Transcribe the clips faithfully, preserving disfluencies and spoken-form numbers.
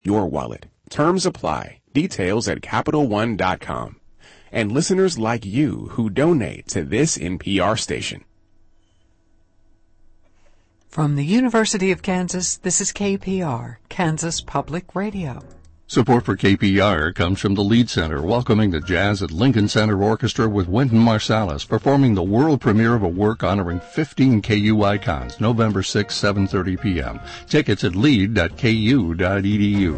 your wallet. Terms apply. Details at Capital One dot com. And listeners like you who donate to this N P R station. From the University of Kansas, this is K P R, Kansas Public Radio. Support for K P R comes from the Lead Center, welcoming the Jazz at Lincoln Center Orchestra with Wynton Marsalis, performing the world premiere of a work honoring fifteen K U icons, November sixth, seven thirty p.m. Tickets at lead dot k u dot e d u.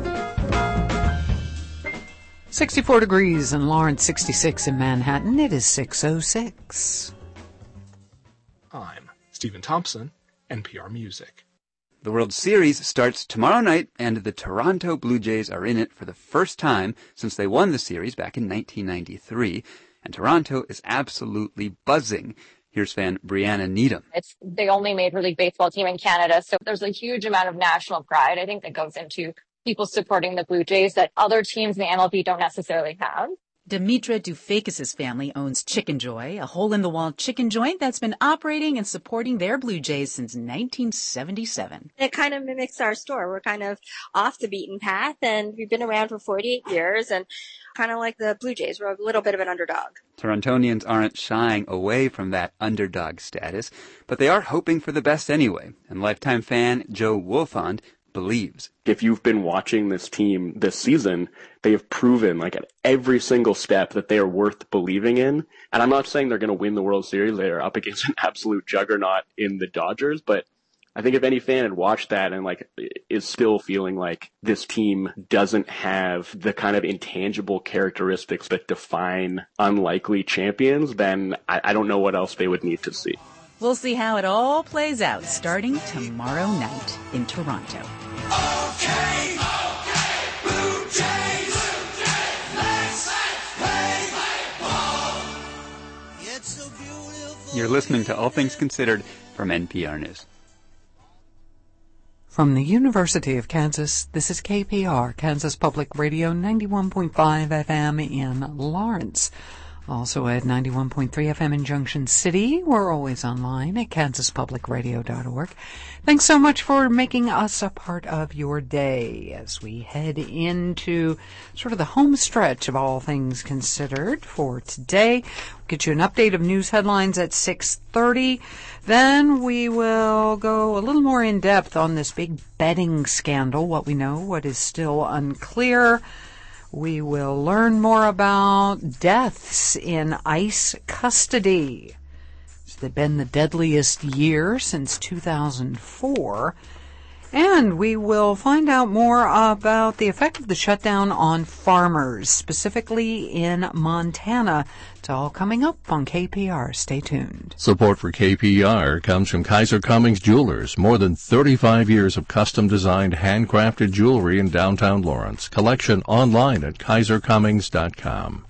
sixty-four degrees in Lawrence, sixty-six in Manhattan. It is six oh six. I'm Stephen Thompson, N P R Music. The World Series starts tomorrow night, and the Toronto Blue Jays are in it for the first time since they won the series back in nineteen ninety-three, and Toronto is absolutely buzzing. Here's fan Brianna Needham. It's the only Major League Baseball team in Canada, so there's a huge amount of national pride, I think, that goes into people supporting the Blue Jays that other teams in the M L B don't necessarily have. Dimitra Dufakis' family owns Chicken Joy, a hole-in-the-wall chicken joint that's been operating and supporting their Blue Jays since nineteen seventy-seven. It kind of mimics our store. We're kind of off the beaten path, and we've been around for forty-eight years, and kind of like the Blue Jays, we're a little bit of an underdog. Torontonians aren't shying away from that underdog status, but they are hoping for the best anyway, and lifetime fan Joe Wolfond believes. If you've been watching this team this season, they have proven, like, at every single step that they are worth believing in. And I'm not saying they're going to win the World Series. They are up against an absolute juggernaut in the Dodgers. But I think if any fan had watched that and, like, is still feeling like this team doesn't have the kind of intangible characteristics that define unlikely champions, then I, I don't know what else they would need to see. We'll see how it all plays out starting tomorrow night in Toronto. Okay, okay, Blue Jays, Blue Jays, let's play ball. It's so beautiful. You're listening to All Things Considered from N P R News. From the University of Kansas, this is K P R, Kansas Public Radio, ninety-one point five F M in Lawrence. Also at ninety-one point three F M in Junction City. We're always online at kansas public radio dot org. Thanks so much for making us a part of your day as we head into sort of the home stretch of All Things Considered for today. We'll get you an update of news headlines at six thirty. Then we will go a little more in depth on this big betting scandal, what we know, what is still unclear. We will learn more about deaths in ICE custody. It's been the deadliest year since two thousand four. And we will find out more about the effect of the shutdown on farmers, specifically in Montana. It's all coming up on K P R. Stay tuned. Support for K P R comes from Kaiser Cummings Jewelers. More than thirty-five years of custom-designed, handcrafted jewelry in downtown Lawrence. Collection online at kaiser cummings dot com.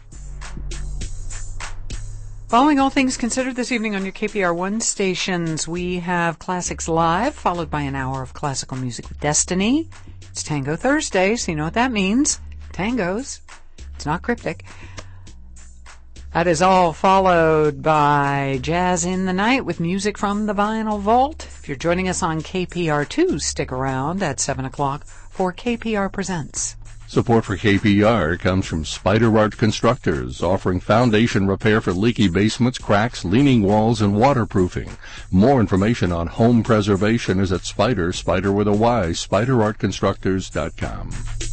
Following All Things Considered this evening on your K P R one stations, we have Classics Live, followed by an hour of classical music with Destiny. It's Tango Thursday, so you know what that means. Tangos. It's not cryptic. That is all followed by Jazz in the Night with music from the Vinyl Vault. If you're joining us on K P R two, stick around at seven o'clock for K P R Presents. Support for K P R comes from Spider Art Constructors, offering foundation repair for leaky basements, cracks, leaning walls, and waterproofing. More information on home preservation is at Spider, Spider with a Y, spider art constructors dot com.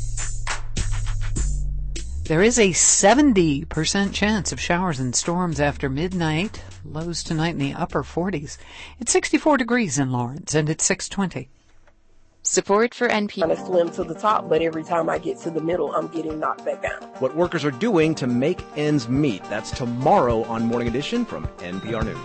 There is a seventy percent chance of showers and storms after midnight. Lows tonight in the upper forties. It's sixty-four degrees in Lawrence, and it's six twenty. Support for N P R. I'm gonna slim to the top, but every time I get to the middle, I'm getting knocked back down. What workers are doing to make ends meet. That's tomorrow on Morning Edition from N P R News.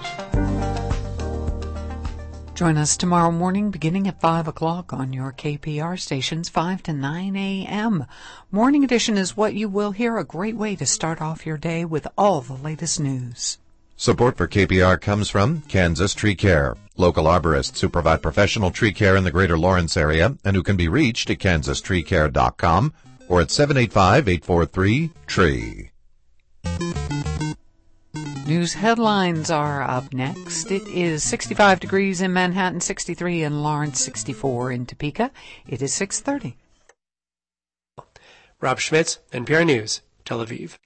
Join us tomorrow morning beginning at five o'clock on your K P R stations, five to nine a.m. Morning Edition is what you will hear, a great way to start off your day with all the latest news. Support for K P R comes from Kansas Tree Care, local arborists who provide professional tree care in the greater Lawrence area and who can be reached at kansas tree care dot com or at seven eight five, eight four three, T R E E. News headlines are up next. It is sixty-five degrees in Manhattan, sixty-three in Lawrence, sixty-four in Topeka. It is six thirty. Rob Schmitz, N P R News, Tel Aviv.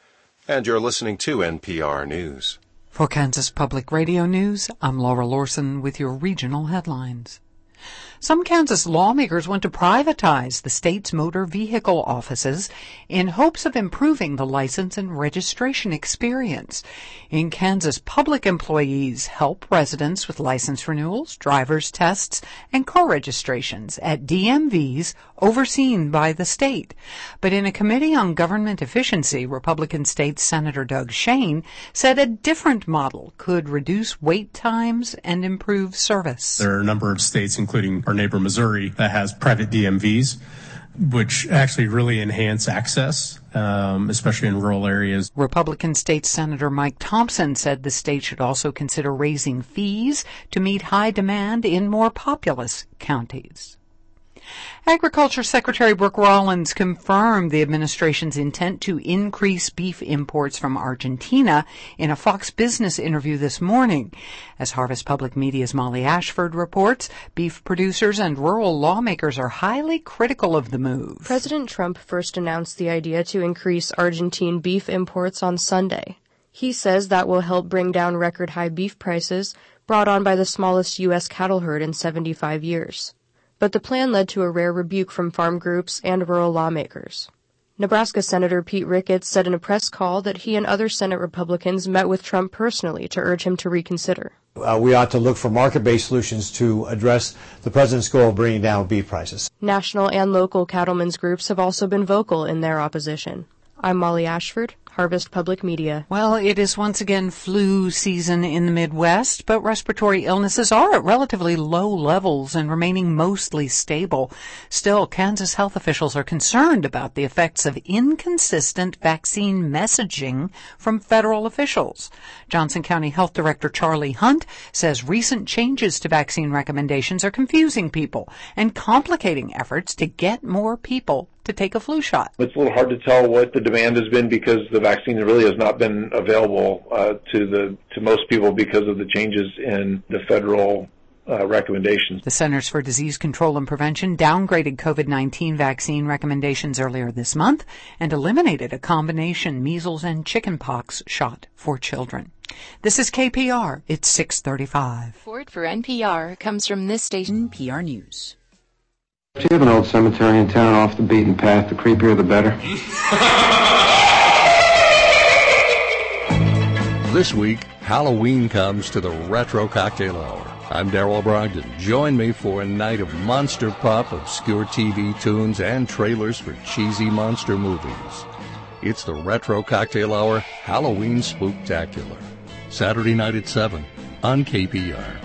And you're listening to N P R News. For Kansas Public Radio News, I'm Laura Lorson with your regional headlines. Some Kansas lawmakers want to privatize the state's motor vehicle offices in hopes of improving the license and registration experience. In Kansas, public employees help residents with license renewals, driver's tests, and car registrations at D M Vs overseen by the state. But in a committee on government efficiency, Republican State Senator Doug Shane said a different model could reduce wait times and improve service. There are a number of states, including our neighbor Missouri, that has private D M Vs, which actually really enhance access, um, especially in rural areas. Republican State Senator Mike Thompson said the state should also consider raising fees to meet high demand in more populous counties. Agriculture Secretary Brooke Rollins confirmed the administration's intent to increase beef imports from Argentina in a Fox Business interview this morning. As Harvest Public Media's Molly Ashford reports, beef producers and rural lawmakers are highly critical of the move. President Trump first announced the idea to increase Argentine beef imports on Sunday. He says that will help bring down record-high beef prices brought on by the smallest U S cattle herd in seventy-five years. But the plan led to a rare rebuke from farm groups and rural lawmakers. Nebraska Senator Pete Ricketts said in a press call that he and other Senate Republicans met with Trump personally to urge him to reconsider. Uh, we ought to look for market-based solutions to address the president's goal of bringing down beef prices. National and local cattlemen's groups have also been vocal in their opposition. I'm Molly Ashford, Harvest Public Media. Well, it is once again flu season in the Midwest, but respiratory illnesses are at relatively low levels and remaining mostly stable. Still, Kansas health officials are concerned about the effects of inconsistent vaccine messaging from federal officials. Johnson County Health Director Charlie Hunt says recent changes to vaccine recommendations are confusing people and complicating efforts to get more people to take a flu shot. It's a little hard to tell what the demand has been because the vaccine really has not been available uh, to the to most people because of the changes in the federal uh, recommendations. The Centers for Disease Control and Prevention downgraded COVID nineteen vaccine recommendations earlier this month and eliminated a combination measles and chickenpox shot for children. This is K P R. It's six thirty-five. Support for N P R comes from this station, N P R News. If you have an old cemetery in town off the beaten path, the creepier the better. This week, Halloween comes to the Retro Cocktail Hour. I'm Darrell Brogdon. Join me for a night of monster pop, obscure T V tunes, and trailers for cheesy monster movies. It's the Retro Cocktail Hour Halloween Spooktacular. Saturday night at seven on K P R.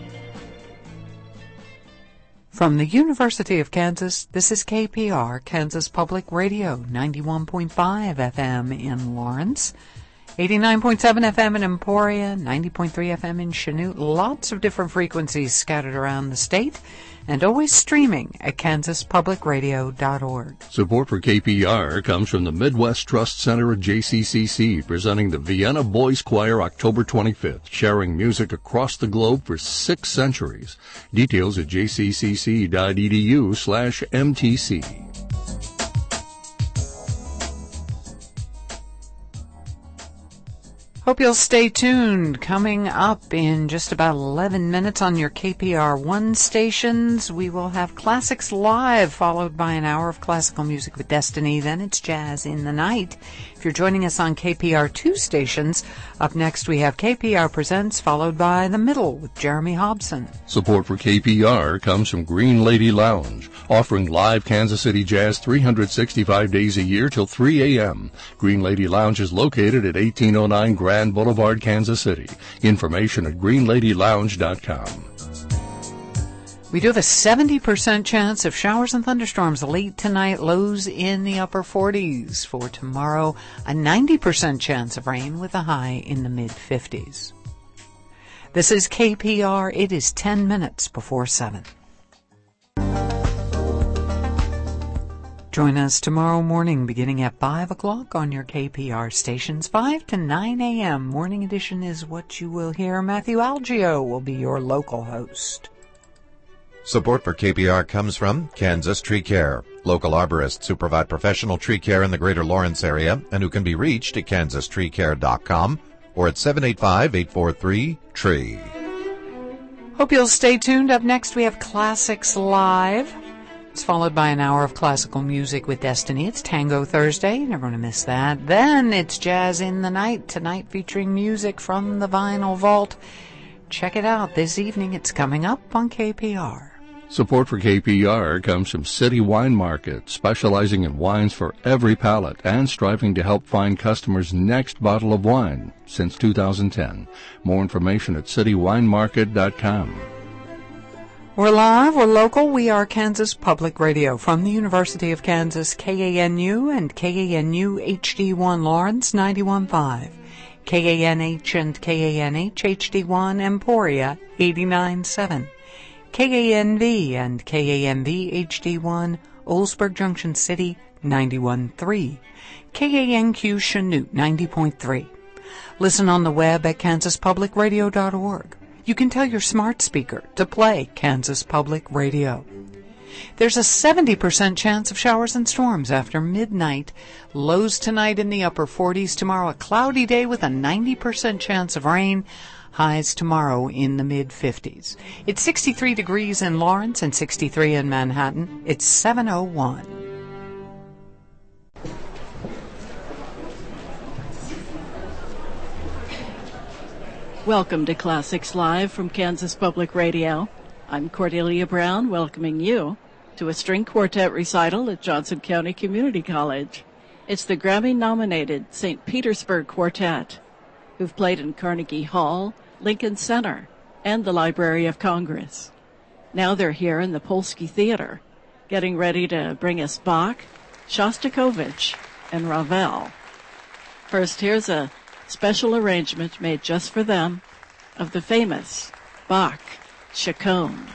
From the University of Kansas, this is K P R, Kansas Public Radio, ninety-one point five F M in Lawrence, eighty-nine point seven F M in Emporia, ninety point three F M in Chanute. Lots of different frequencies scattered around the state, and always streaming at kansas public radio dot org. Support for K P R comes from the Midwest Trust Center at J C C C, presenting the Vienna Boys Choir October twenty-fifth, sharing music across the globe for six centuries. Details at j c c c dot e d u slash m t c. Hope you'll stay tuned. Coming up in just about eleven minutes on your K P R one stations, we will have Classics Live, followed by an hour of classical music with Destiny. Then it's Jazz in the Night. If you're joining us on K P R two stations, up next we have K P R Presents, followed by The Middle with Jeremy Hobson. Support for K P R comes from Green Lady Lounge, offering live Kansas City jazz three hundred sixty-five days a year till three a.m. Green Lady Lounge is located at eighteen oh nine Grand Boulevard, Kansas City. Information at green lady lounge dot com. We do have a seventy percent chance of showers and thunderstorms late tonight, lows in the upper forties. For tomorrow, a ninety percent chance of rain with a high in the mid-fifties. This is K P R. It is ten minutes before seven. Join us tomorrow morning beginning at five o'clock on your K P R stations, five to nine a.m. Morning edition is what you will hear. Matthew Algio will be your local host. Support for K P R comes from Kansas Tree Care, local arborists who provide professional tree care in the greater Lawrence area and who can be reached at kansas tree care dot com or at seven eight five, eight four three, T R E E. Hope you'll stay tuned. Up next, we have Classics Live. It's followed by an hour of classical music with Destiny. It's Tango Thursday. You never want to miss that. Then it's Jazz in the Night, tonight featuring music from the Vinyl Vault. Check it out this evening. It's coming up on K P R. Support for K P R comes from City Wine Market, specializing in wines for every palate and striving to help find customers' next bottle of wine since two thousand ten. More information at city wine market dot com. We're live, we're local, we are Kansas Public Radio from the University of Kansas, K A N U and K A N U H D one Lawrence ninety-one point five, K A N H and K A N H H D one Emporia eighty-nine point seven, K A N V and K A N V H D one Oldsburg Junction City ninety-one point three, K A N Q Chanute ninety point three. Listen on the web at kansas public radio dot org. You can tell your smart speaker to play Kansas Public Radio. There's a seventy percent chance of showers and storms after midnight. Lows tonight in the upper forties. Tomorrow a cloudy day with a ninety percent chance of rain. Highs tomorrow in the mid-fifties. It's sixty-three degrees in Lawrence and sixty-three in Manhattan. It's seven oh one. Welcome to Classics Live from Kansas Public Radio. I'm Cordelia Brown, welcoming you to a string quartet recital at Johnson County Community College. It's the Grammy-nominated Saint Petersburg Quartet, who've played in Carnegie Hall, Lincoln Center, and the Library of Congress. Now they're here in the Polsky Theater, getting ready to bring us Bach, Shostakovich, and Ravel. First, here's a special arrangement made just for them of the famous Bach Chaconne.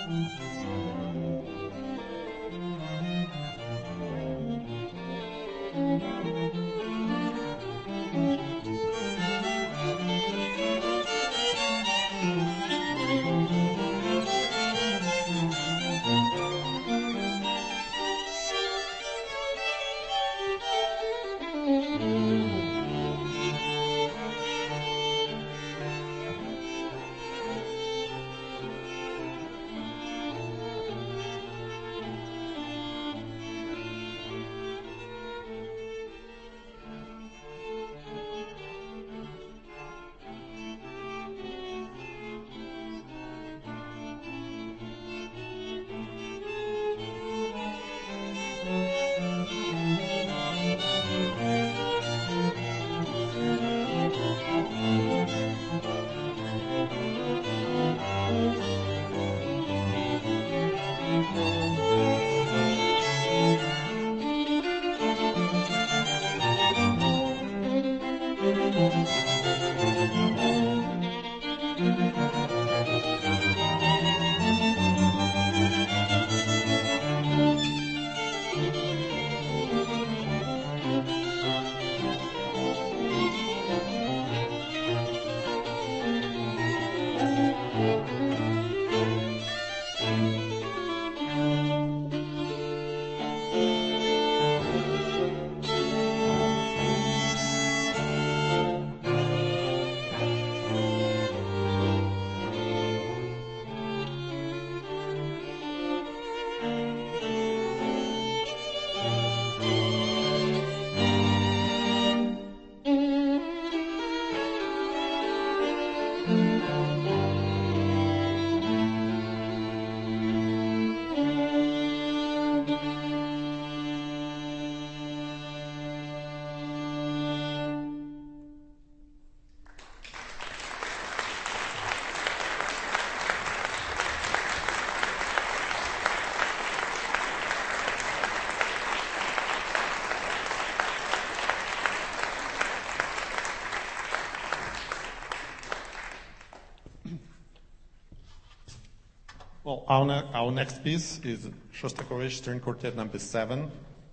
Well, our, ne- our next piece is Shostakovich String Quartet number seven,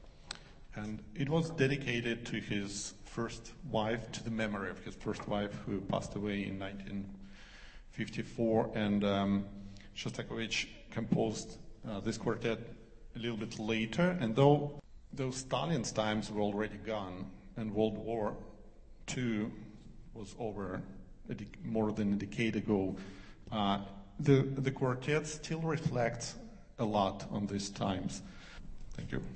and it was dedicated to his first wife, to the memory of his first wife who passed away in nineteen fifty-four, and um, Shostakovich composed uh, this quartet a little bit later, and though those Stalin's times were already gone and World War Two was over a de- more than a decade ago, uh, The, the quartet still reflects a lot on these times. Thank you.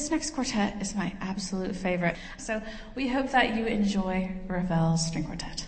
this next quartet is my absolute favorite. So we hope that you enjoy Ravel's String Quartet.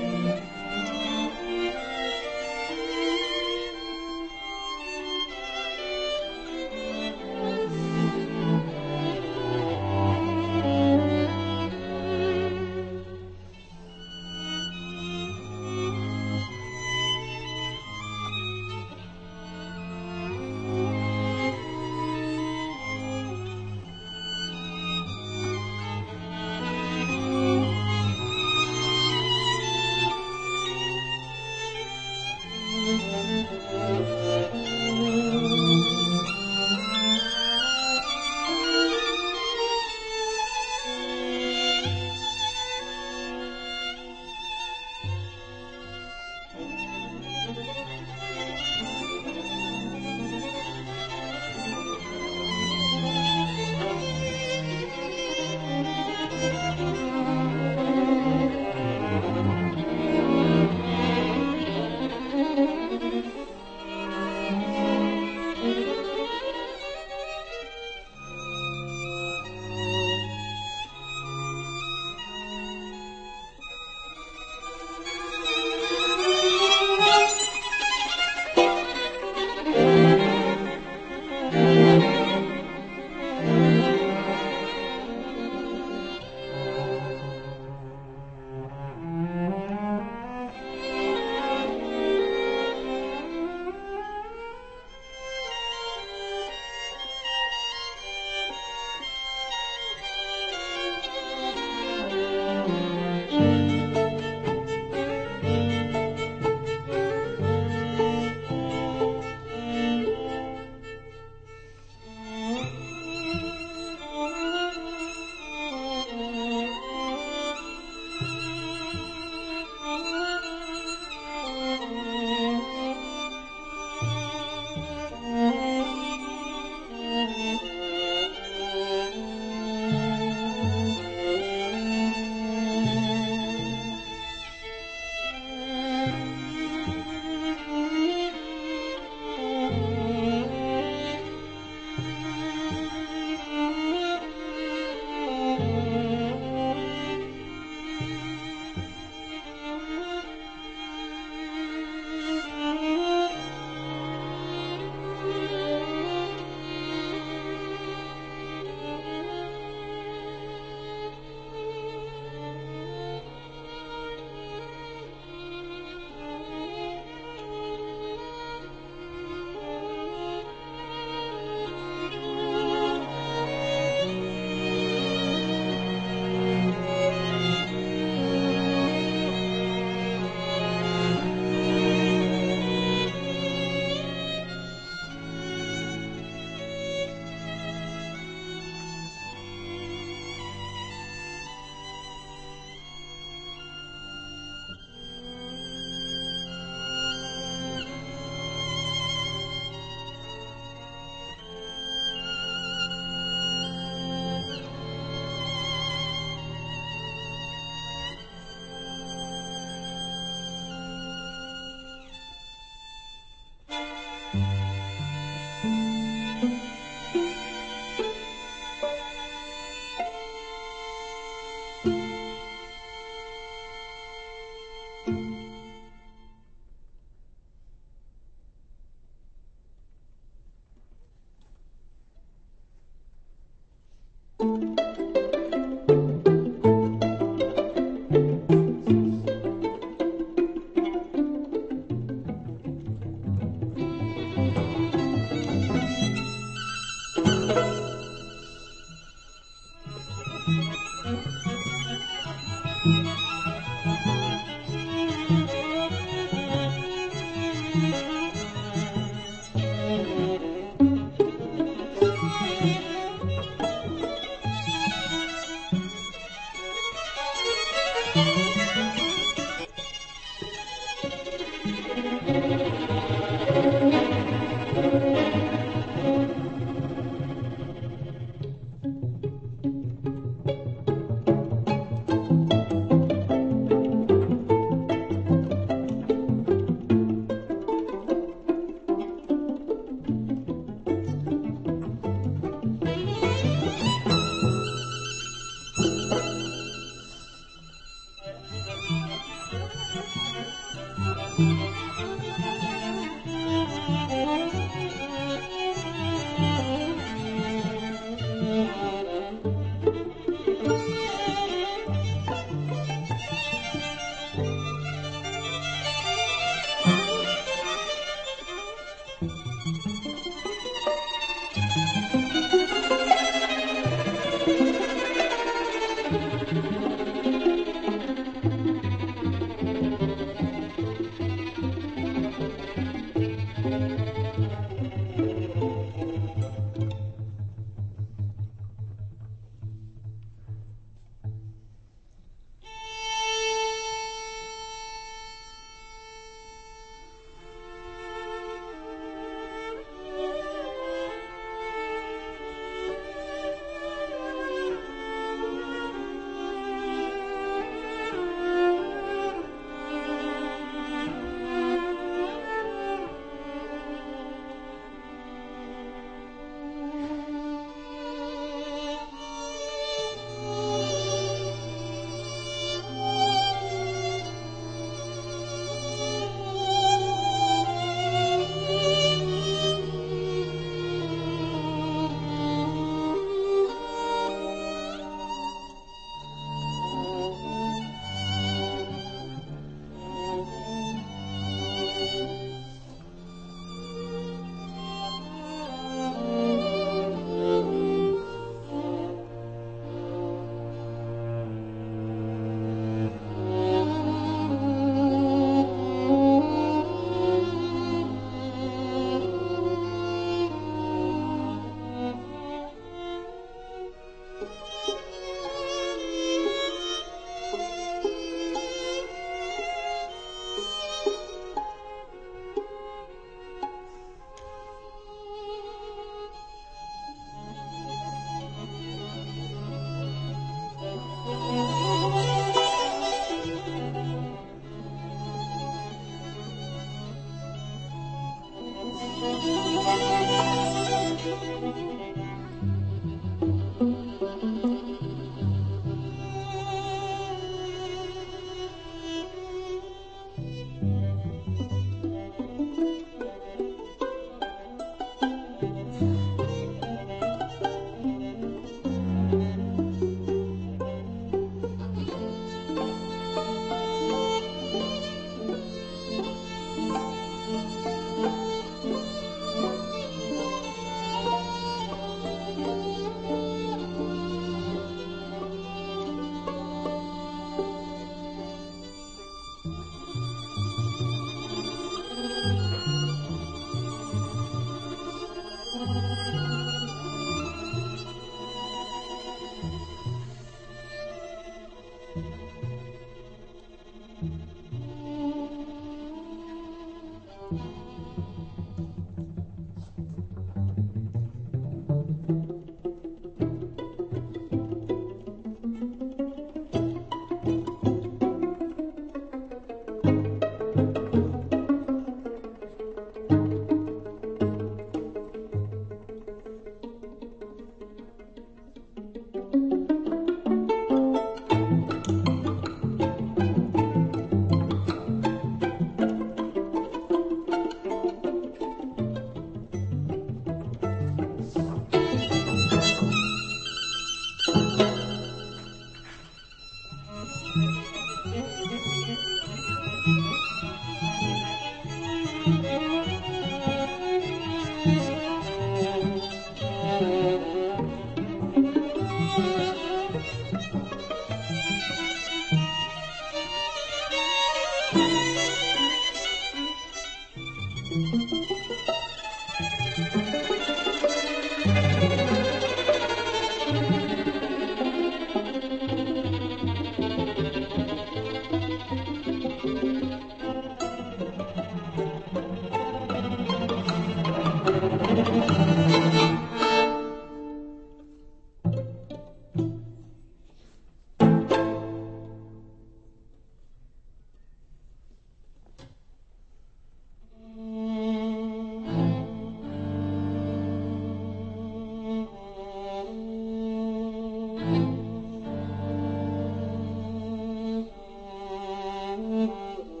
Thank you.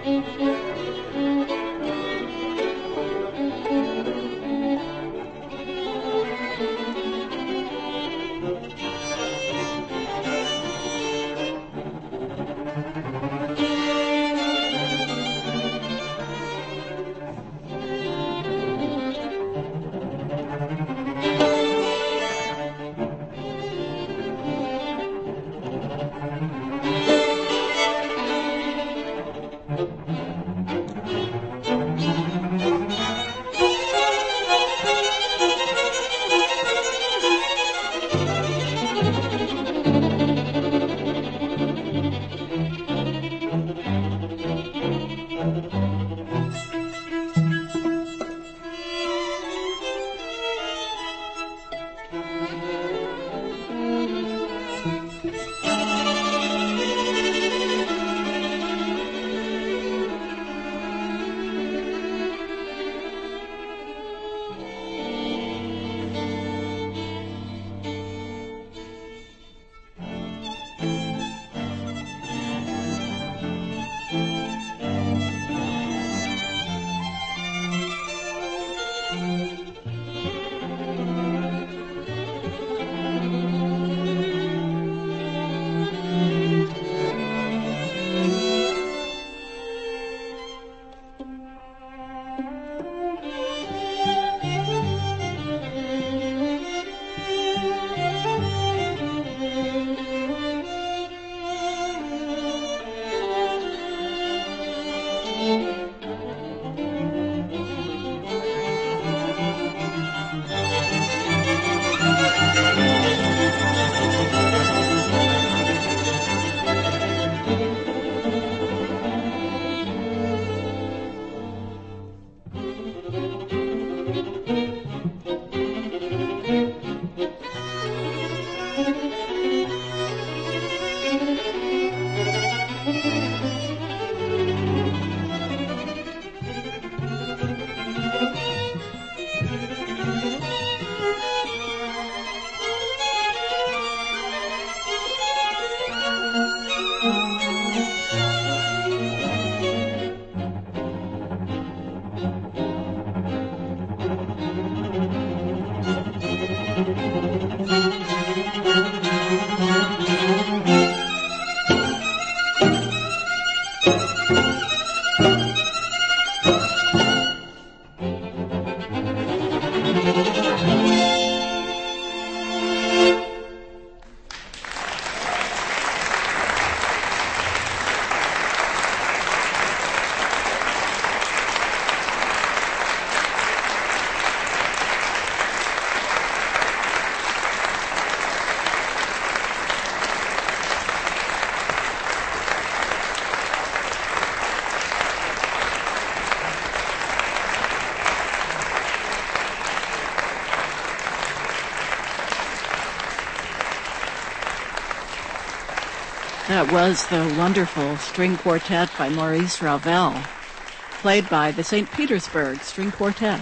That was the wonderful string quartet by Maurice Ravel, played by the Saint Petersburg String Quartet.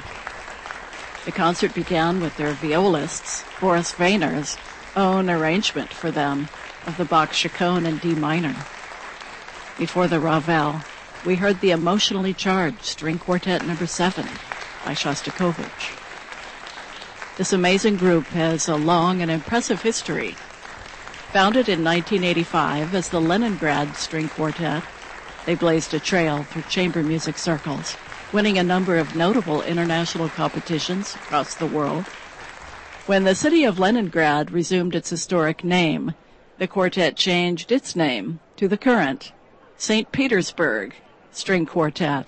The concert began with their violists, Boris Vayner's own arrangement for them of the Bach Chaconne in D minor. Before the Ravel, we heard the emotionally charged String Quartet number seven by Shostakovich. This amazing group has a long and impressive history. Founded in nineteen eighty-five as the Leningrad String Quartet, they blazed a trail through chamber music circles, winning a number of notable international competitions across the world. When the city of Leningrad resumed its historic name, the quartet changed its name to the current Saint Petersburg String Quartet.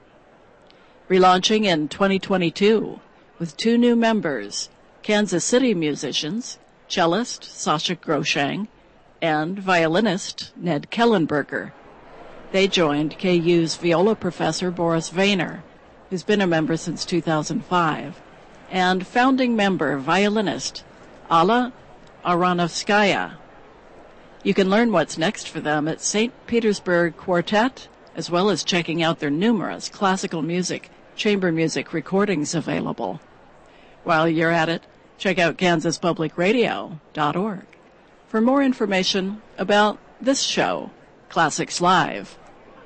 Relaunching in twenty twenty-two with two new members, Kansas City musicians, cellist Sasha Groshang and violinist Ned Kellenberger. They joined K U's viola professor Boris Vayner, who's been a member since two thousand five, and founding member violinist Alla Aronovskaya. You can learn what's next for them at Saint Petersburg Quartet, as well as checking out their numerous classical music, chamber music recordings available. While you're at it, check out kansas public radio dot org for more information about this show, Classics Live.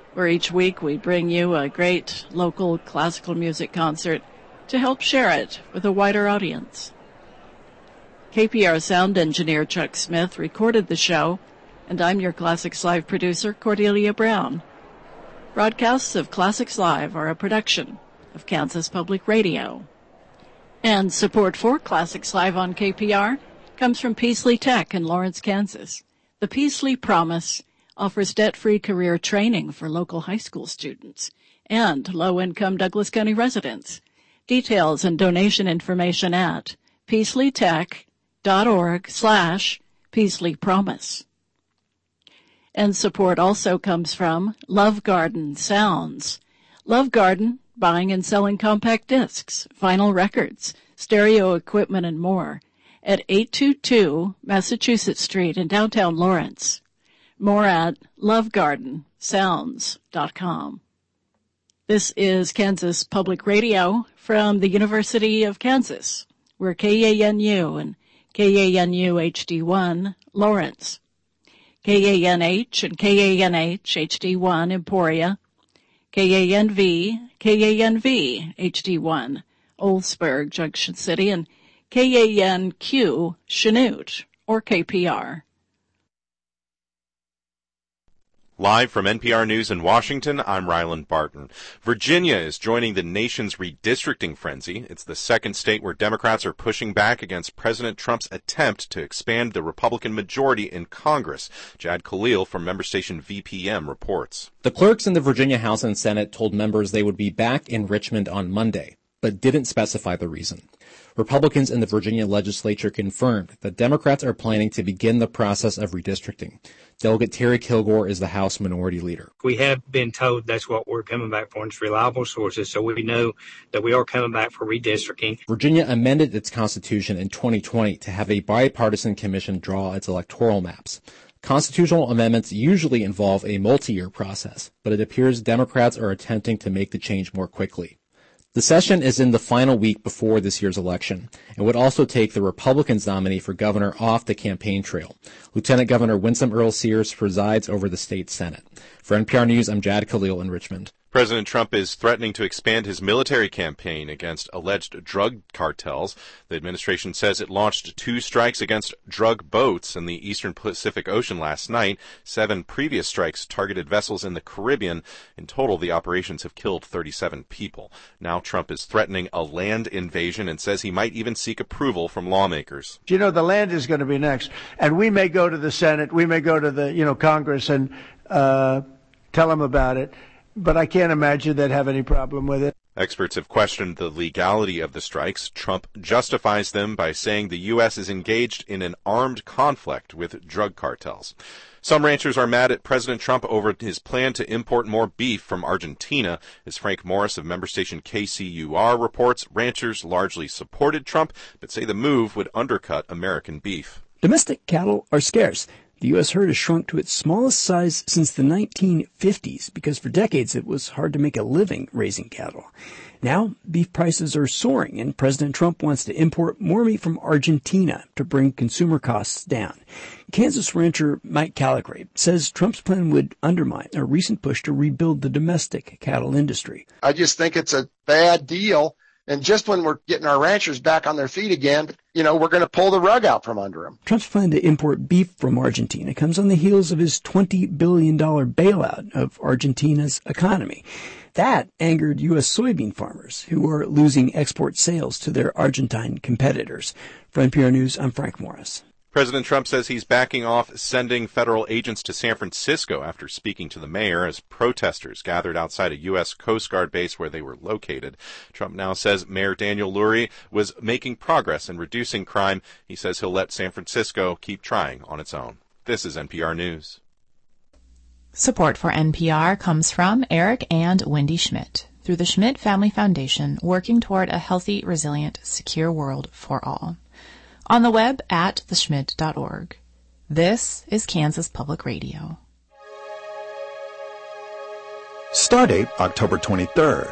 where each week we bring you a great local classical music concert to help share it with a wider audience. K P R sound engineer Chuck Smith recorded the show, and I'm your Classics Live producer, Cordelia Brown. Broadcasts of Classics Live are a production of Kansas Public Radio. And support for Classics Live on K P R comes from Peasley Tech in Lawrence, Kansas. The Peasley Promise offers debt-free career training for local high school students and low-income Douglas County residents. Details and donation information at peasleytech.org slash Peasley Promise. And support also comes from Love Garden Sounds. Love Garden, buying and selling compact discs, vinyl records, stereo equipment, and more at eight two two Massachusetts Street in downtown Lawrence. More at love garden sounds dot com. This is Kansas Public Radio from the University of Kansas. We're K A N U and K A N U H D one, Lawrence. K A N H and K A N H H D one, Emporia. K A N V, K A N V, H D one, Oldsburg, Junction City, and K A N Q, Chanute, or K P R. Live from N P R News in Washington, I'm Ryland Barton. Virginia is joining the nation's redistricting frenzy. It's the second state where Democrats are pushing back against President Trump's attempt to expand the Republican majority in Congress. Jad Khalil from member station V P M reports. The clerks in the Virginia House and Senate told members they would be back in Richmond on Monday, but didn't specify the reason. Republicans in the Virginia legislature confirmed that Democrats are planning to begin the process of redistricting. Delegate Terry Kilgore is the House Minority Leader. We have been told that's what we're coming back for, and it's reliable sources, so we know that we are coming back for redistricting. Virginia amended its constitution in twenty twenty to have a bipartisan commission draw its electoral maps. Constitutional amendments usually involve a multi-year process, but it appears Democrats are attempting to make the change more quickly. The session is in the final week before this year's election and would also take the Republicans' nominee for governor off the campaign trail. Lieutenant Governor Winsome Earl Sears presides over the state Senate. For N P R News, I'm Jad Khalil in Richmond. President Trump is threatening to expand his military campaign against alleged drug cartels. The administration says it launched two strikes against drug boats in the eastern Pacific Ocean last night. Seven previous strikes targeted vessels in the Caribbean. In total, the operations have killed thirty-seven people. Now Trump is threatening a land invasion and says he might even seek approval from lawmakers. You know, the land is going to be next. And we may go to the Senate, we may go to the, you know, Congress and uh, tell them about it. But I can't imagine they'd have any problem with it. Experts have questioned the legality of the strikes. Trump justifies them by saying the U S is engaged in an armed conflict with drug cartels. Some ranchers are mad at President Trump over his plan to import more beef from Argentina. As Frank Morris of member station K C U R reports, ranchers largely supported Trump, but say the move would undercut American beef. Domestic cattle are scarce. The U S herd has shrunk to its smallest size since the nineteen fifties because for decades it was hard to make a living raising cattle. Now, beef prices are soaring, and President Trump wants to import more meat from Argentina to bring consumer costs down. Kansas rancher Mike Caligray says Trump's plan would undermine a recent push to rebuild the domestic cattle industry. I just think it's a bad deal. And just when we're getting our ranchers back on their feet again, you know, we're going to pull the rug out from under them. Trump's plan to import beef from Argentina comes on the heels of his twenty billion dollars bailout of Argentina's economy. That angered U S soybean farmers, who are losing export sales to their Argentine competitors. For N P R News, I'm Frank Morris. President Trump says he's backing off sending federal agents to San Francisco after speaking to the mayor as protesters gathered outside a U S Coast Guard base where they were located. Trump now says Mayor Daniel Lurie was making progress in reducing crime. He says he'll let San Francisco keep trying on its own. This is N P R News. Support for N P R comes from Eric and Wendy Schmidt through the Schmidt Family Foundation, working toward a healthy, resilient, secure world for all. On the web at the schmidt dot org. This is Kansas Public Radio. Stardate October twenty-third.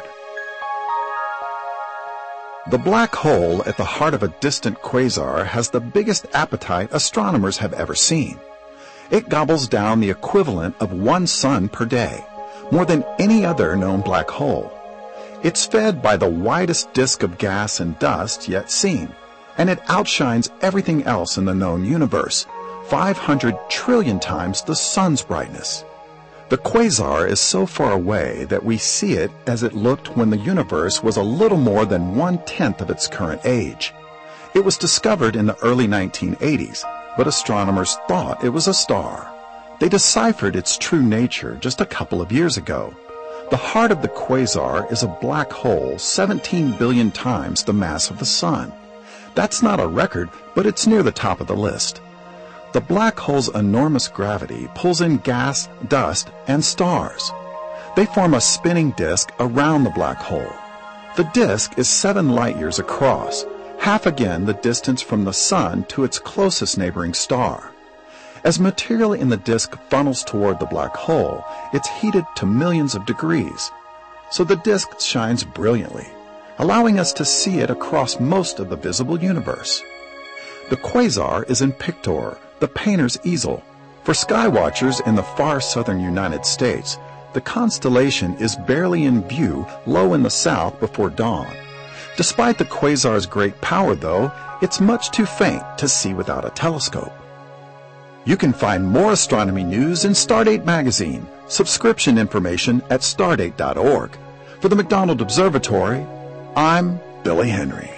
The black hole at the heart of a distant quasar has the biggest appetite astronomers have ever seen. It gobbles down the equivalent of one sun per day. more than any other known black hole. It's fed by the widest disk of gas and dust yet seen, and it outshines everything else in the known universe, five hundred trillion times the sun's brightness. The quasar is so far away that we see it as it looked when the universe was a little more than one-tenth of its current age. It was discovered in the early nineteen eighties, but astronomers thought it was a star. They deciphered its true nature just a couple of years ago. The heart of the quasar is a black hole seventeen billion times the mass of the sun. That's not a record, but it's near the top of the list. The black hole's enormous gravity pulls in gas, dust, and stars. They form a spinning disk around the black hole. The disk is seven light years across, half again the distance from the sun to its closest neighboring star. As material in the disk funnels toward the black hole, it's heated to millions of degrees. So the disk shines brilliantly, allowing us to see it across most of the visible universe. The quasar is in Pictor, the painter's easel. For skywatchers in the far southern United States, the constellation is barely in view low in the south before dawn. Despite the quasar's great power, though, it's much too faint to see without a telescope. You can find more astronomy news in Stardate magazine. Subscription information at stardate dot org. For the McDonald Observatory, I'm Billy Henry.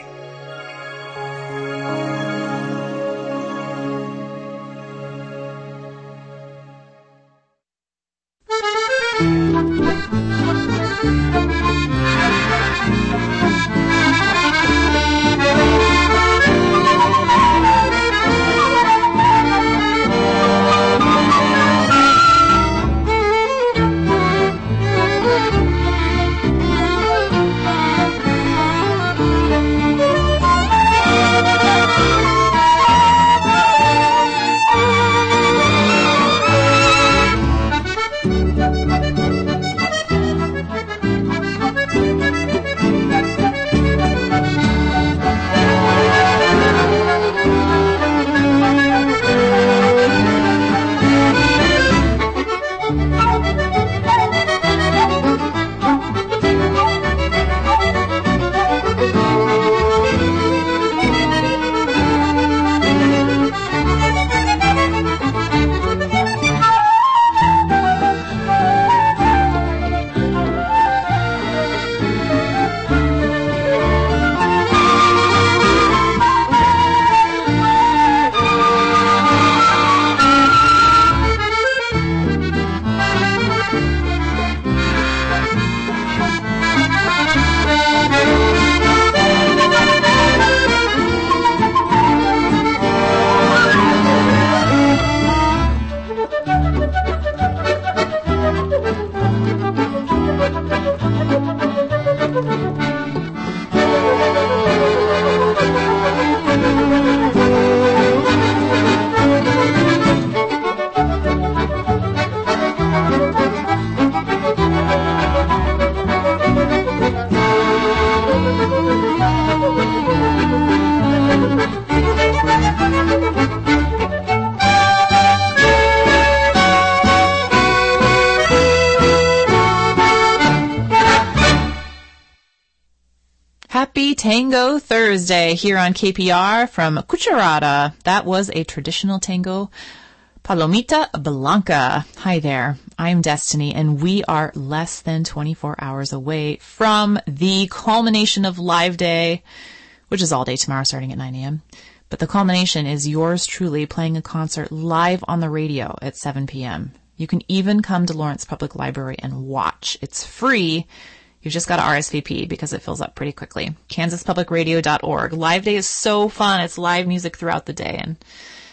Tango Thursday here on K P R from Cucharada. That was a traditional tango, Palomita Blanca. Hi there, I'm Destiny, and we are less than twenty-four hours away from the culmination of Live Day, which is all day tomorrow starting at nine a.m. But the culmination is yours truly playing a concert live on the radio at seven p.m. You can even come to Lawrence Public Library and watch. It's free. You've just got to R S V P because it fills up pretty quickly. kansas public radio dot org. Live Day is so fun. It's live music throughout the day, and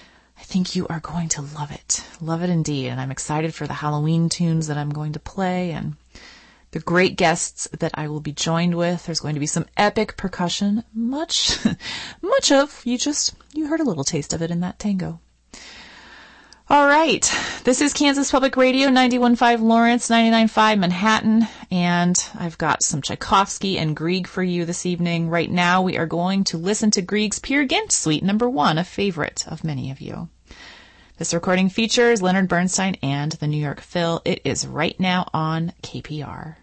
I think you are going to love it. Love it indeed. And I'm excited for the Halloween tunes that I'm going to play and the great guests that I will be joined with. There's going to be some epic percussion. Much, much of, you just, you heard a little taste of it in that tango. All right. This is Kansas Public Radio, ninety-one point five Lawrence, ninety-nine point five Manhattan, and I've got some Tchaikovsky and Grieg for you this evening. Right now, we are going to listen to Grieg's Peer Gynt Suite number one, a favorite of many of you. This recording features Leonard Bernstein and the New York Phil. It is right now on K P R.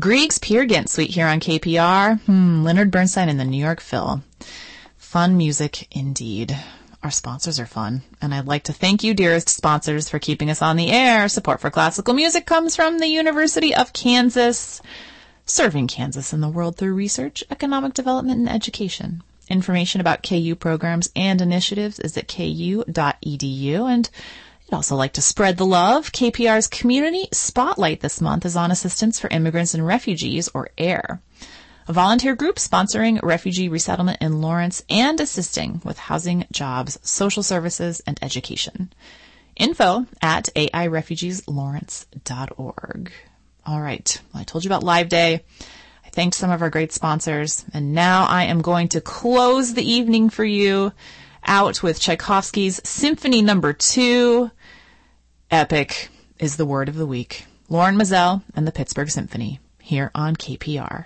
Grieg's Peer Gynt Suite here on K P R. Hmm, Leonard Bernstein and the New York Phil. Fun music indeed. Our sponsors are fun, and I'd like to thank you, dearest sponsors, for keeping us on the air. Support for classical music comes from the University of Kansas, serving Kansas and the world through research, economic development, and education. Information about K U programs and initiatives is at k u dot e d u, and I'd also like to spread the love. K P R's Community Spotlight this month is on Assistance for Immigrants and Refugees, or AIR, a volunteer group sponsoring refugee resettlement in Lawrence and assisting with housing, jobs, social services, and education. Info at a i refugees lawrence dot org. All right. Well, I told you about Live Day. I thanked some of our great sponsors, and now I am going to close the evening for you out with Tchaikovsky's Symphony Number Two. Epic is the word of the week. Lauren Mazel and the Pittsburgh Symphony here on K P R.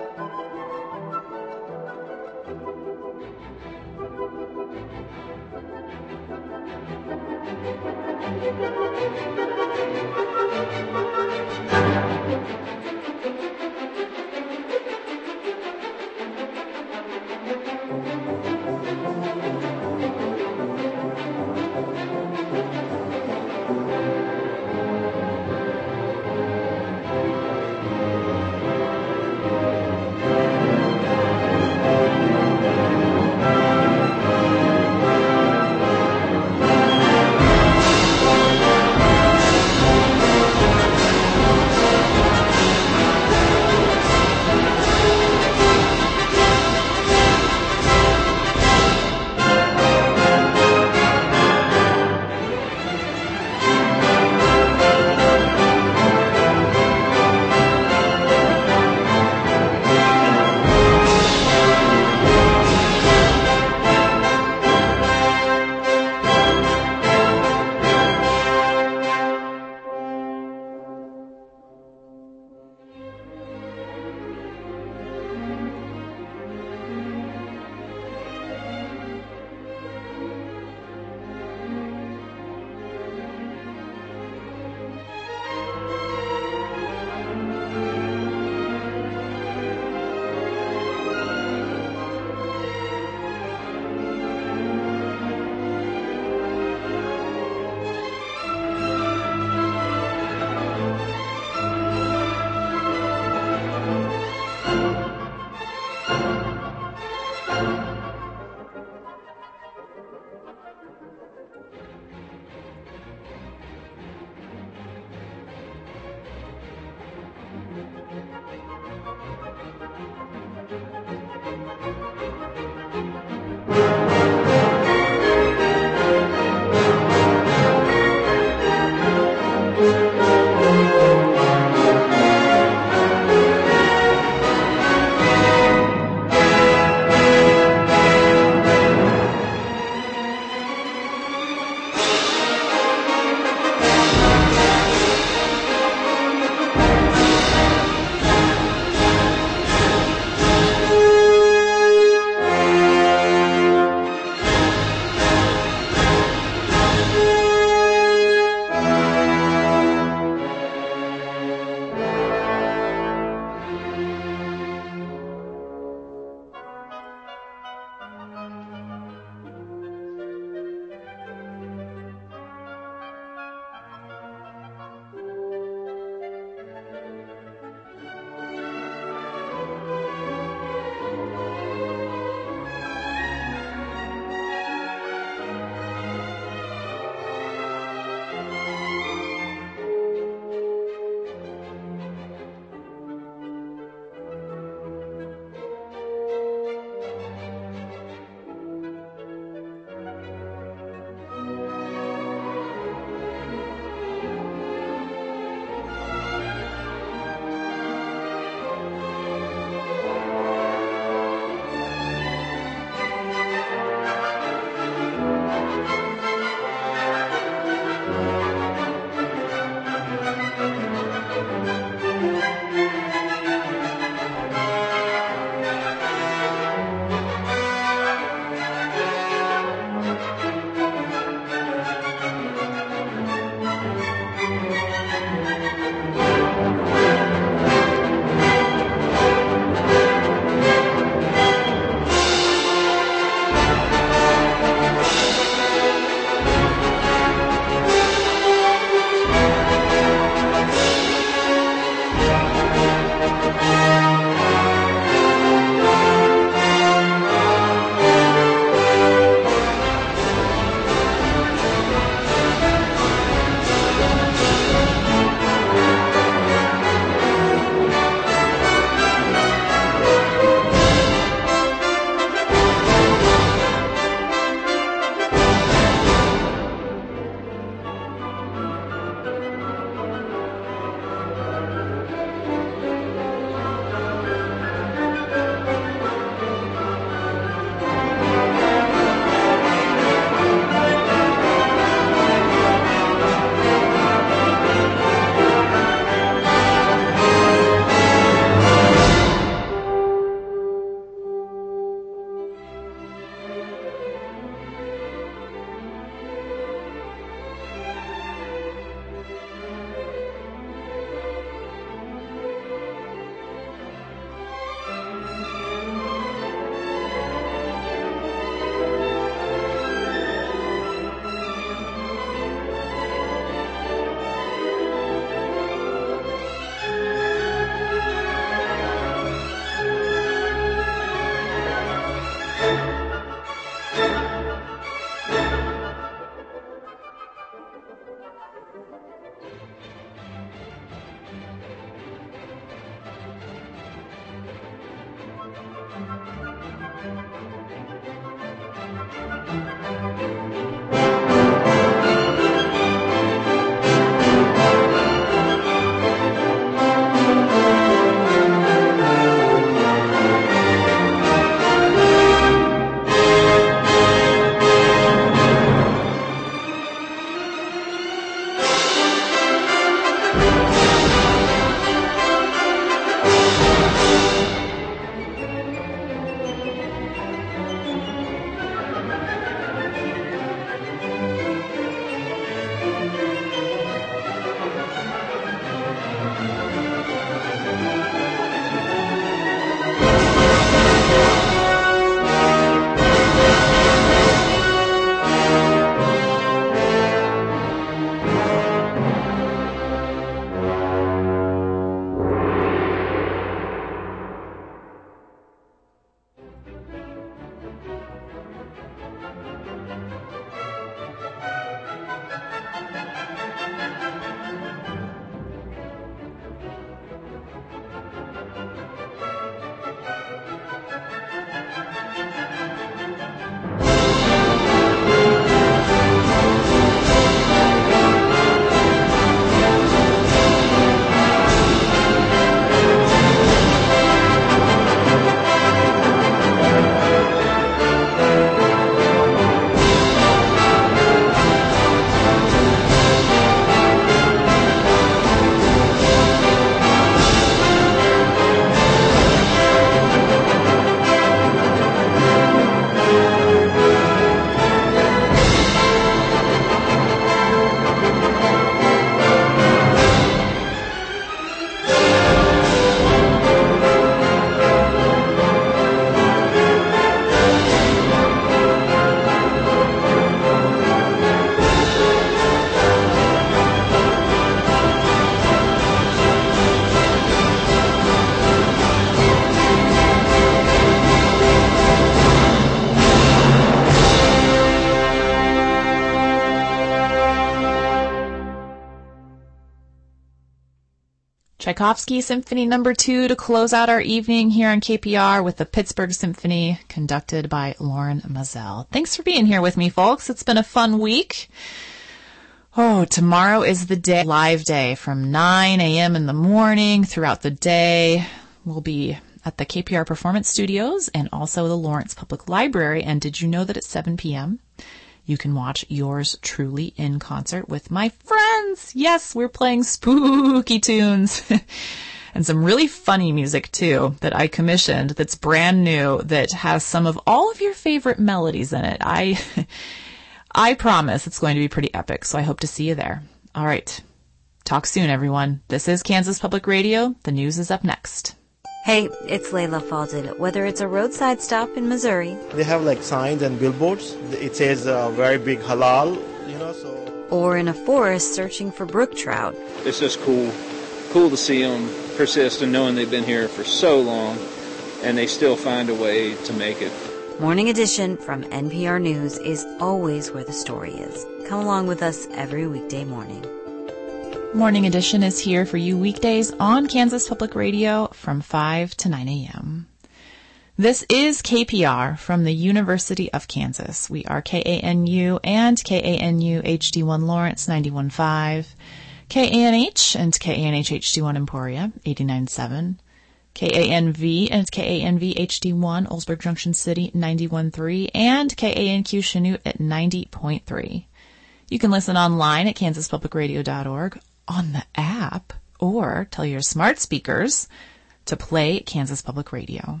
Tchaikovsky Symphony Number Two to close out our evening here on K P R with the Pittsburgh Symphony, conducted by Lauren Mazel. Thanks for being here with me, folks. It's been a fun week. Oh, tomorrow is the day, live day from nine a.m. in the morning throughout the day. We'll be at the K P R Performance Studios and also the Lawrence Public Library. And did you know that at seven p.m. you can watch Yours Truly in concert with my friends? Yes, we're playing spooky tunes and some really funny music too that I commissioned that's brand new, that has some of all of your favorite melodies in it. I I promise it's going to be pretty epic, so I hope to see you there. All right. Talk soon, everyone. This is Kansas Public Radio. The news is up next. Hey, it's Layla Falded. Whether it's a roadside stop in Missouri, they have like signs and billboards. It says uh, very big halal, you know, so. Or in a forest searching for brook trout. It's just cool. Cool to see them persist and knowing they've been here for so long and they still find a way to make it. Morning Edition from N P R News is always where the story is. Come along with us every weekday morning. Morning Edition is here for you weekdays on Kansas Public Radio from five to nine a.m. This is K P R from the University of Kansas. We are K A N U and K A N U H D one Lawrence ninety-one point five, K A N H and K A N H H D one Emporia eighty-nine point seven, K A N V and K A N V H D one Oldsburg Junction City ninety-one point three, and K A N Q Chanute at ninety point three. You can listen online at kansas public radio dot org, on the app, or tell your smart speakers to play Kansas Public Radio.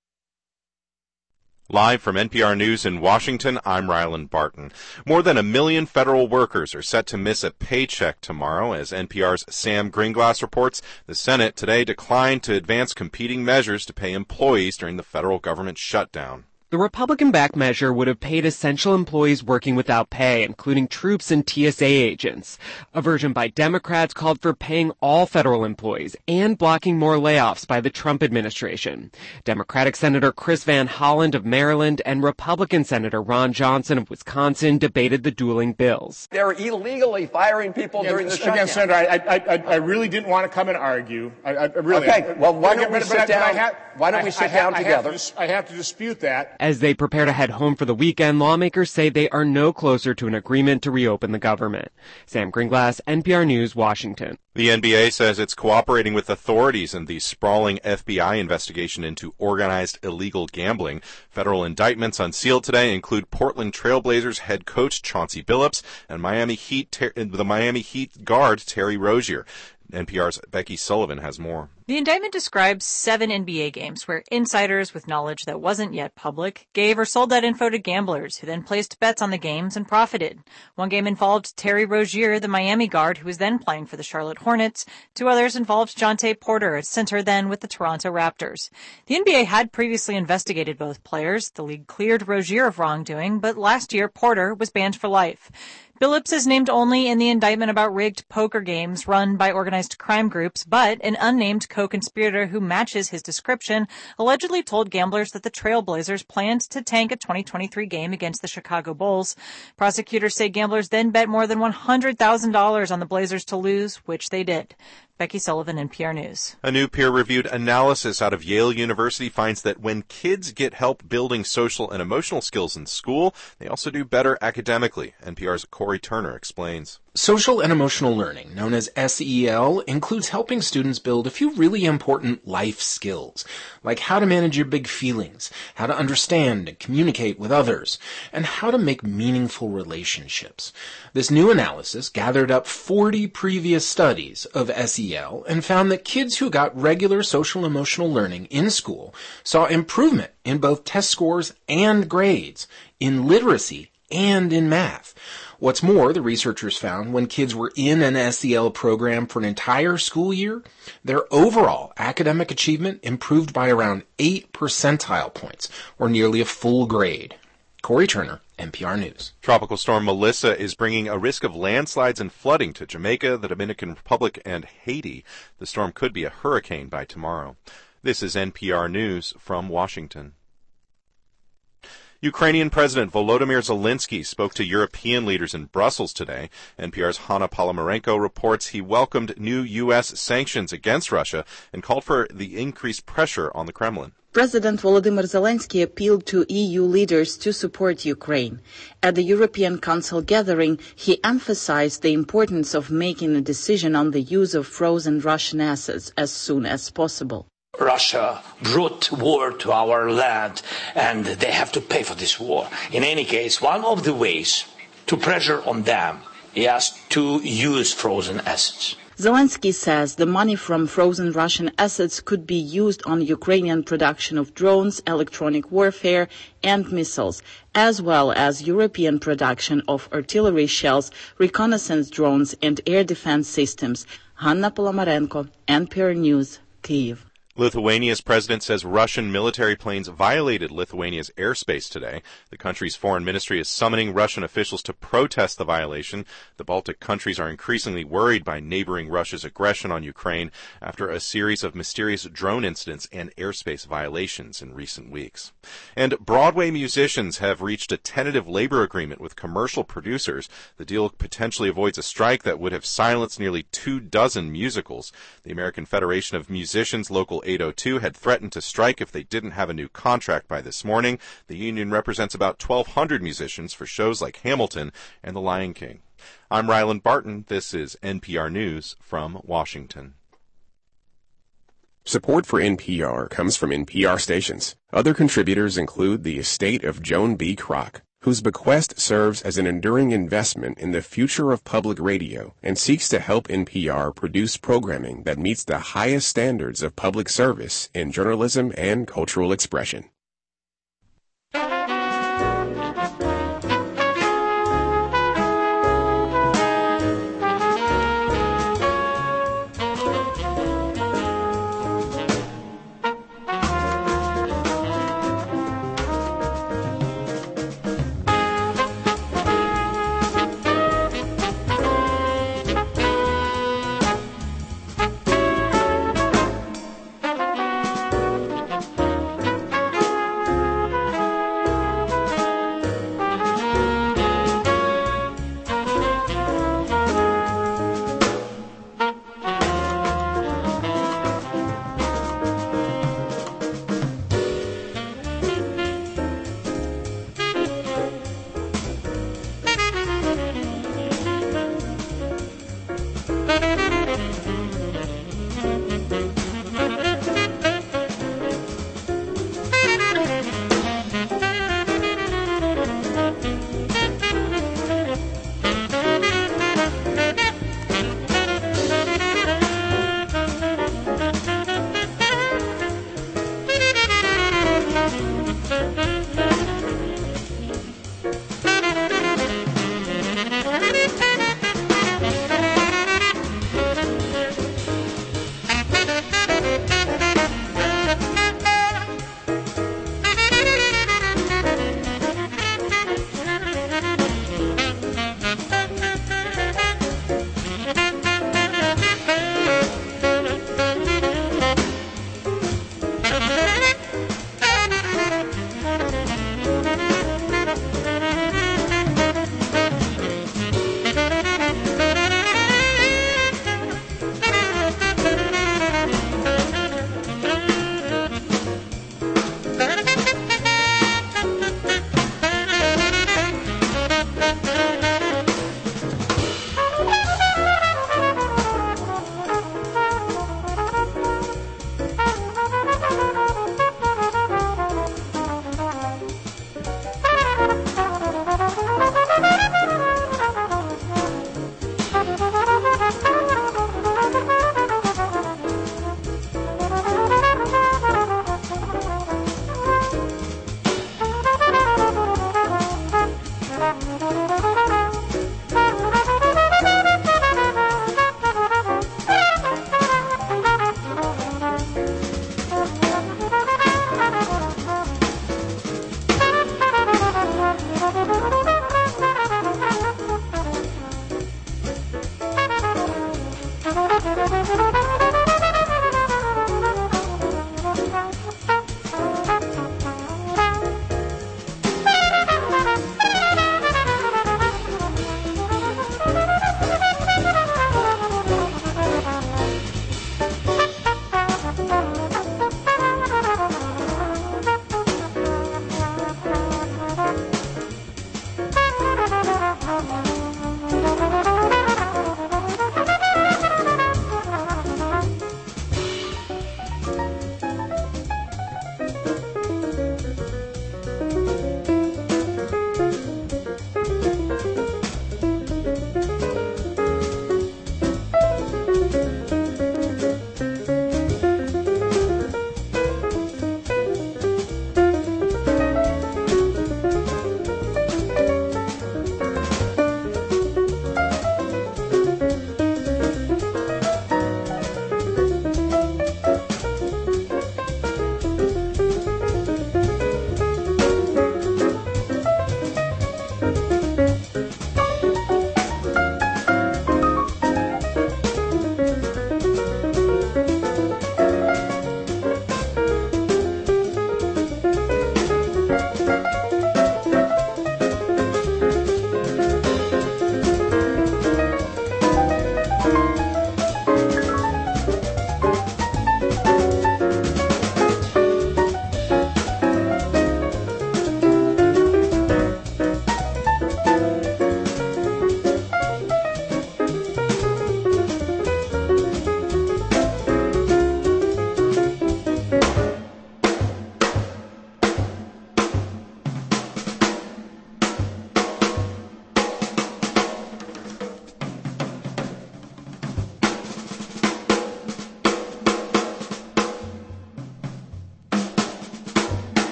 Live from N P R News in Washington, I'm Ryland Barton. More than a million federal workers are set to miss a paycheck tomorrow. As N P R's Sam Greenglass reports, the Senate today declined to advance competing measures to pay employees during the federal government shutdown. The Republican-backed measure would have paid essential employees working without pay, including troops and T S A agents. A version by Democrats called for paying all federal employees and blocking more layoffs by the Trump administration. Democratic Senator Chris Van Hollen of Maryland and Republican Senator Ron Johnson of Wisconsin debated the dueling bills. They're illegally firing people yeah, during the shutdown. Again, Senator, I, I, I, I really didn't want to come and argue. I, I really. Okay, well, why don't we but, sit but, down? But I have, why don't we I, sit I down have, together? I have, to, I have to dispute that. As they prepare to head home for the weekend, lawmakers say they are no closer to an agreement to reopen the government. Sam Greenglass, N P R News, Washington. The N B A says it's cooperating with authorities in the sprawling F B I investigation into organized illegal gambling. Federal indictments unsealed today include Portland Trailblazers head coach Chauncey Billups and Miami Heat ter- the Miami Heat guard Terry Rozier. N P R's Becky Sullivan has more. The indictment describes seven N B A games where insiders with knowledge that wasn't yet public gave or sold that info to gamblers who then placed bets on the games and profited. One game involved Terry Rozier, the Miami guard who was then playing for the Charlotte Hornets. Two others involved Jontay Porter, a center then with the Toronto Raptors. The N B A had previously investigated both players. The league cleared Rozier of wrongdoing, but last year Porter was banned for life. Billups is named only in the indictment about rigged poker games run by organized crime groups, but an unnamed co-conspirator who matches his description allegedly told gamblers that the Trailblazers planned to tank a twenty twenty-three game against the Chicago Bulls. Prosecutors say gamblers then bet more than one hundred thousand dollars on the Blazers to lose, which they did. Becky Sullivan, N P R News. A new peer-reviewed analysis out of Yale University finds that when kids get help building social and emotional skills in school, they also do better academically. N P R's Corey Turner explains. Social and emotional learning, known as S E L, includes helping students build a few really important life skills, like how to manage your big feelings, how to understand and communicate with others, and how to make meaningful relationships. This new analysis gathered up forty previous studies of S E L and found that kids who got regular social and emotional learning in school saw improvement in both test scores and grades, in literacy and in math. What's more, the researchers found when kids were in an S E L program for an entire school year, their overall academic achievement improved by around eight percentile points, or nearly a full grade. Corey Turner, N P R News. Tropical storm Melissa is bringing a risk of landslides and flooding to Jamaica, the Dominican Republic, and Haiti. The storm could be a hurricane by tomorrow. This is N P R News from Washington. Ukrainian President Volodymyr Zelensky spoke to European leaders in Brussels today. N P R's Hanna Palomarenko reports he welcomed new U S sanctions against Russia and called for the increased pressure on the Kremlin. President Volodymyr Zelensky appealed to E U leaders to support Ukraine. At the European Council gathering, he emphasized the importance of making a decision on the use of frozen Russian assets as soon as possible. Russia brought war to our land, and they have to pay for this war. In any case, one of the ways to pressure on them is to use frozen assets. Zelensky says the money from frozen Russian assets could be used on Ukrainian production of drones, electronic warfare, and missiles, as well as European production of artillery shells, reconnaissance drones, and air defense systems. Hanna Polomarenko, N P R News, Kyiv. Lithuania's president says Russian military planes violated Lithuania's airspace today. The country's foreign ministry is summoning Russian officials to protest the violation. The Baltic countries are increasingly worried by neighboring Russia's aggression on Ukraine after a series of mysterious drone incidents and airspace violations in recent weeks. And Broadway musicians have reached a tentative labor agreement with commercial producers. The deal potentially avoids a strike that would have silenced nearly two dozen musicals. The American Federation of Musicians Local eight oh two had threatened to strike if they didn't have a new contract by this morning. The union represents about twelve hundred musicians for shows like Hamilton and The Lion King. I'm Ryland Barton. This is N P R News from Washington. Support for N P R comes from N P R stations. Other contributors include the estate of Joan B. Kroc, whose bequest serves as an enduring investment in the future of public radio and seeks to help N P R produce programming that meets the highest standards of public service in journalism and cultural expression.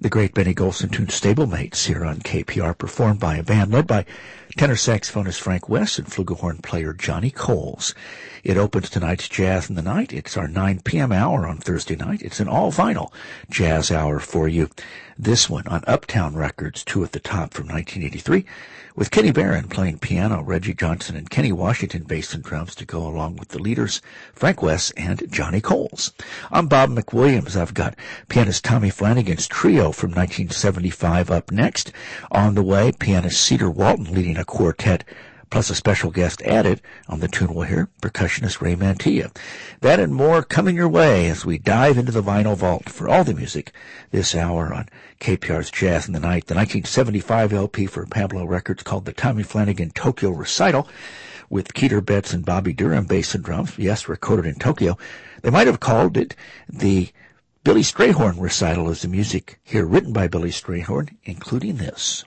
The great Benny Golson tune Stablemates here on K P R, performed by a band led by tenor saxophonist Frank West and flugelhorn player Johnny Coles. It opens tonight's Jazz in the Night. It's our nine p.m. hour on Thursday night. It's an all-vinyl jazz hour for you. This one on Uptown Records, Two at the Top from nineteen eighty-three, with Kenny Barron playing piano, Reggie Johnson and Kenny Washington bass and drums to go along with the leaders, Frank West and Johnny Coles. I'm Bob McWilliams. I've got pianist Tommy Flanagan's Trio from nineteen seventy-five up next. On the way, pianist Cedar Walton leading a quartet, plus a special guest added on the tune we'll hear, percussionist Ray Mantilla. That and more coming your way as we dive into the vinyl vault for all the music this hour on K P R's Jazz in the Night. The nineteen seventy-five L P for Pablo Records called the Tommy Flanagan Tokyo Recital, with Keter Betts and Bobby Durham bass and drums, yes, recorded in Tokyo. They might have called it the Billy Strayhorn Recital, as the music here written by Billy Strayhorn, including this.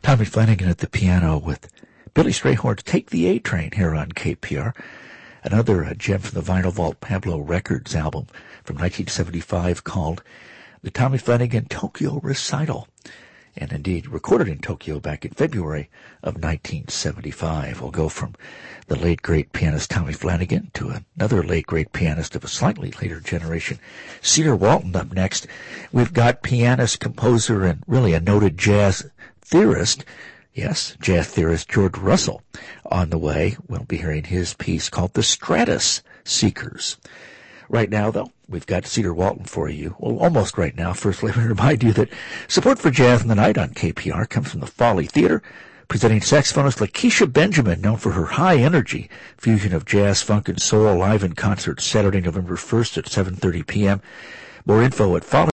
Tommy Flanagan at the piano with Billy Strayhorn's Take the A Train here on K P R. Another uh, gem from the Vinyl Vault Pablo Records album from nineteen seventy-five called the Tommy Flanagan Tokyo Recital. And indeed, recorded in Tokyo back in February of nineteen seventy-five. We'll go from the late, great pianist Tommy Flanagan to another late, great pianist of a slightly later generation, Cedar Walton, up next. We've got pianist, composer, and really a noted jazz theorist, yes, jazz theorist George Russell on the way. We'll be hearing his piece called The Stratus Seekers. Right now, though, we've got Cedar Walton for you. Well, almost right now. First, let me remind you that support for Jazz in the Night on K P R comes from the Folly Theater, presenting saxophonist Lakeisha Benjamin, known for her high-energy fusion of jazz, funk, and soul, live in concert Saturday, November first at seven thirty p.m. More info at Folly.